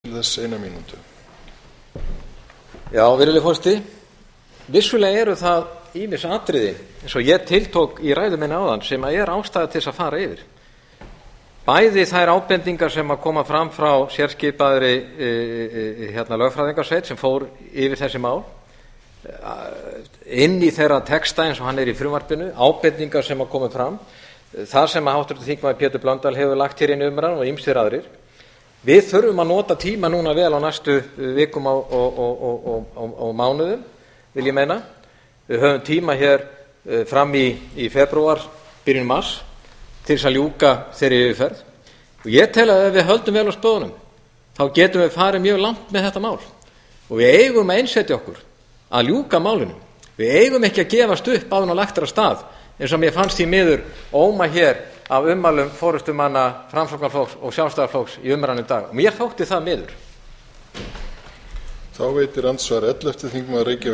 þess 1 mínútu. Já, virðulegi forseti, vissulega eru það ýmis atriði eins og ég tiltók í ræðu minni áðan sem er ástæða til þess að fara yfir. Bæði þær ábendingar sem að koma fram frá sérskipaðri lögfræðingasveit sem fór yfir þessi mál inn í þeirra texta eins og hann er í frumvarpinu, ábendingar sem að koma fram, það sem að hv. þingmaður Pétur Blöndal hefur lagt hér inn í umræðuna og ýmsir aðrir. Við þurfum að nota tíma núna vel á næstu vikum og mánuðum, vil ég meina. Við höfum tíma hér fram í febrúar, byrjun mars, til þess að ljúka þeirri yfirferð. Og ég tel að ef við höldum vel á spöðunum, þá getum við farið mjög langt með þetta mál. Og við eigum að einsetja okkur að ljúka málinu. Við eigum ekki að gefast upp áður en lagt er af stað, eins og mér fannst því miður óma hér af ummælum forystumanna Framsóknarflokks og Sjálfstæðisflokks í umræðunni í dag. Og mér þótti það miður. Þá veitir andsvar 11. þingmaður Reykjavík